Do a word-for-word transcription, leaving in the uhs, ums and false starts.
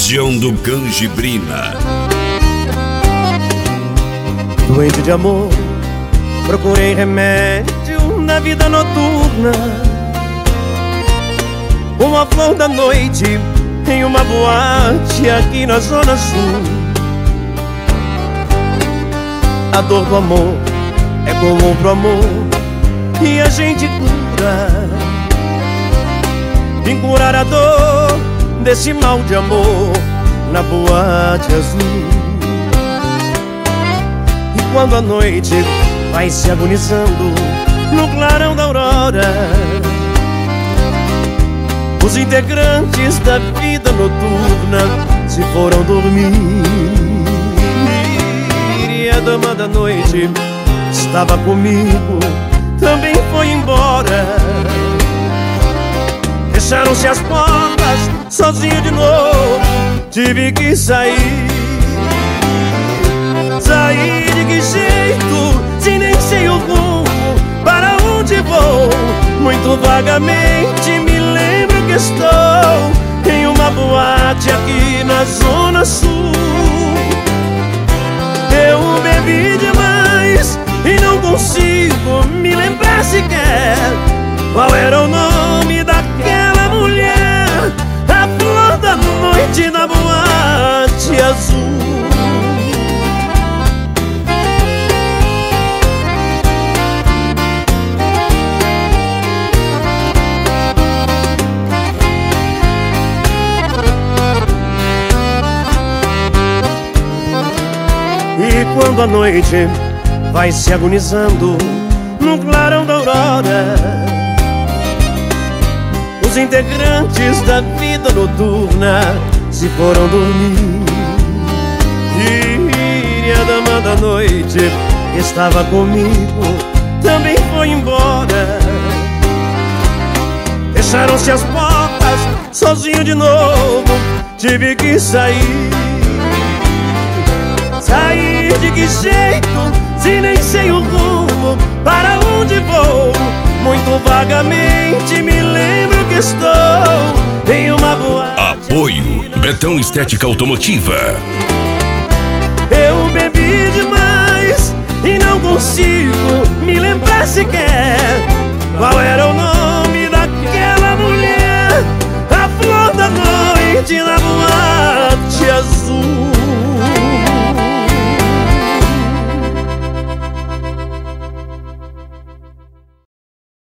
região do Canjibrina. Doente de amor, procurei remédio na vida noturna. Uma flor da noite em uma boate aqui na Zona Sul. A dor do amor é comum pro amor e a gente cura. Vim curar a dor desse mal de amor na boate azul. E quando a noite vai se agonizando no clarão da aurora, os integrantes da vida noturna se foram dormir. E a dama da noite estava comigo, também foi embora. Fecharam-se as portas, sozinho de novo, tive que sair. Sair de que jeito, se nem sei o rumo, para onde vou? Muito vagamente me lembro que estou em uma boate aqui na Zona Sul. Eu bebi demais e não consigo me lembrar sequer qual era o nome daquela mulher, a flor da noite na boate azul. E quando a noite vai se agonizando no clarão da aurora, os integrantes da vida noturna se foram dormir. E a dama da noite que estava comigo também foi embora. Fecharam-se as portas, sozinho de novo, tive que sair. Sair de que jeito, se nem sei o rumo, para onde vou? Muito vagamente me lembro que estou em uma boate. Apoio Betão Estética Automotiva. Eu bebi demais e não consigo me lembrar sequer